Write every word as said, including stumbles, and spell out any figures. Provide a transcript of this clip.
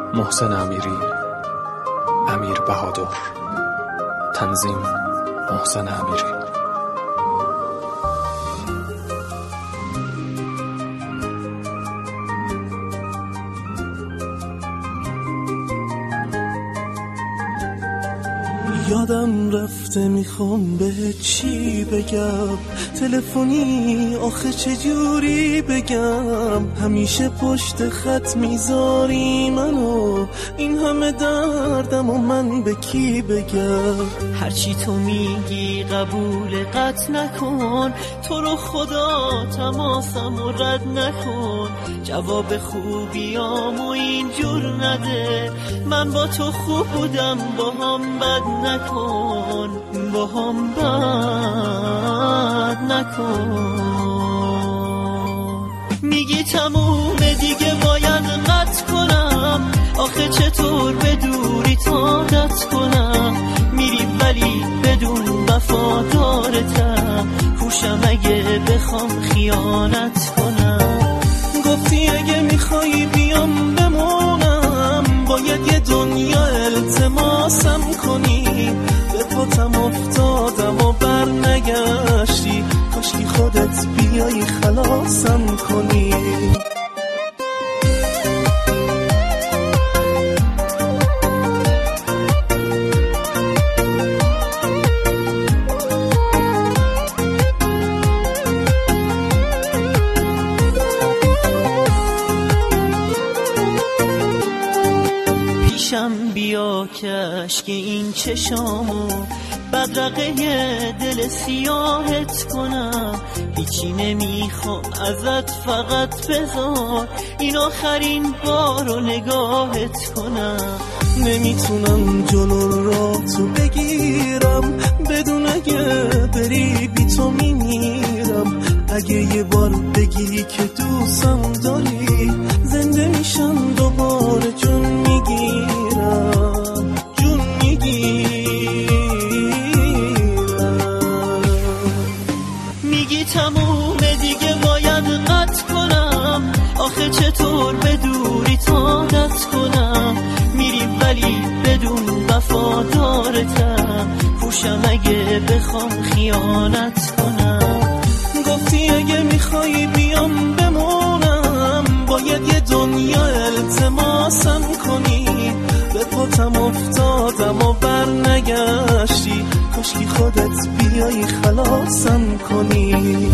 محسن امیری، امیر بهادر. تنظیم محسن امیری. یادم رفته میخوام به چی بگم، تلفنی آخه چجوری بگم، همیشه پشت خط میذاری منو، این همه دردم و من به کی بگم. هرچی تو میگی قبول قط نکن، تو رو خدا تماسم و رد نکن، جواب خوبیامو اینجور نده، من با تو خوب بودم با هم بد نکن، با هم بد نکن. میگی تمومه دیگه باید قطع کنم، آخه چطور به دوری عادت کنم، میری ولی بدون وفادارتم، کوشم اگه بخوام خیانت کنم. گفتی اگه میخوای بیام بمونم، باید یه دنیا التماسم کنی، به پاتم افتادم و بر نگشتی، کاشکی خودت بیایی خلاصم کنی. پیشم بیا کشک این چشامو، بدرقه دل سیاهت کنم، هیچی نمیخوام ازت فقط بذار این آخرین بارو نگاهت کنم. نمیتونم جلو را تو بگیرم، بدون اگه بری بی تو میمیرم، اگه یه بار بگی که دوستم داری، زنده میشم دوباره جون میگیرم، جون میگیرم. میگی تمومه دیگه باید قطع کنم، آخه چطور به دوری عادت کنم، میری ولی بدون وفادارتم، کوشم اگه بخوام خیانت کنم. گفتی اگه میخوای بیام بمونم، باید یه دنیا التماسم کنی، به پاتم افتادم و بر نگشتی، کاشکی خودت بیایی خلاصم کنی.